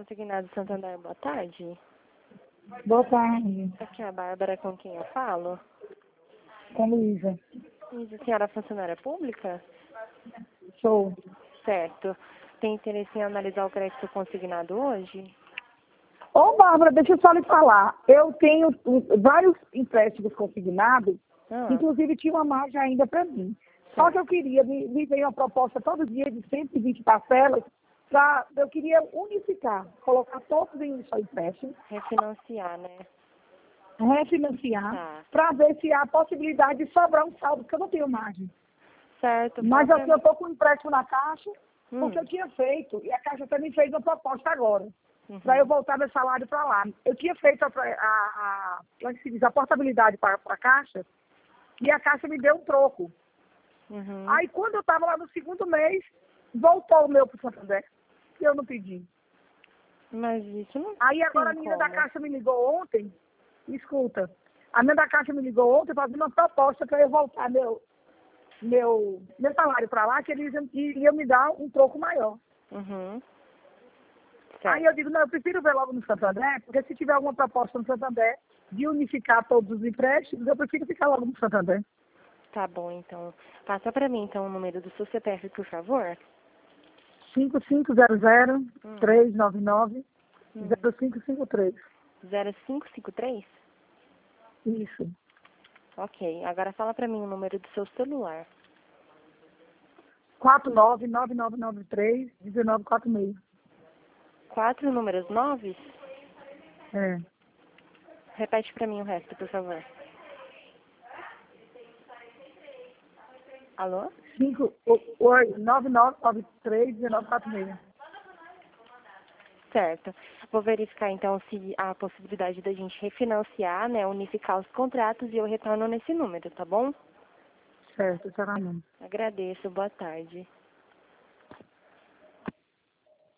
Consignado Santander, boa tarde. Boa tarde, Aqui é a Bárbara, com quem eu falo. com Luísa. Luísa, a senhora é funcionária pública? Sou. Certo. Tem interesse em analisar o crédito consignado hoje? Ô, Bárbara, deixa eu só lhe falar. Eu tenho vários empréstimos consignados, Ah, inclusive tinha uma margem ainda para mim. Só que eu queria, me veio uma proposta todo dia de 120 parcelas, eu queria unificar, colocar todos em um só empréstimo, refinanciar, né? refinanciar, Tá. para ver se há a possibilidade de sobrar um saldo, porque eu não tenho margem. Certo. Mas Fala assim, pra eu estou com um empréstimo na Caixa, porque mim. eu tinha feito, e a Caixa também fez uma proposta agora, para eu Uhum. voltar meu salário para lá. Eu tinha feito como é que se diz, a portabilidade para a Caixa, e a Caixa me deu um troco. Uhum. Aí, quando eu estava lá no segundo mês, voltou o meu para o Santander, que eu não pedi. Mas isso não Aí, agora a tem menina da como. Caixa me ligou ontem, escuta, a menina da Caixa me ligou ontem fazendo uma proposta para eu voltar meu salário para lá, que eles iriam me dar um troco maior. Uhum. Aí Certo. eu digo, não, eu prefiro ver logo no Santander, porque se tiver alguma proposta no Santander de unificar todos os empréstimos, eu prefiro ficar logo no Santander. Tá bom, então. Passa pra mim, então, o número do seu CPF, por favor. 5500-399-0553. Hum. 0553? Isso. Ok. Agora fala pra mim o número do seu celular. 499993-1946. 4 números 9? É. Repete pra mim o resto, por favor. Alô? 9993-1946. Certo. Vou verificar então se há a possibilidade da gente refinanciar, né, unificar os contratos e eu retorno nesse número, tá bom? Certo, será não. Agradeço. Boa tarde.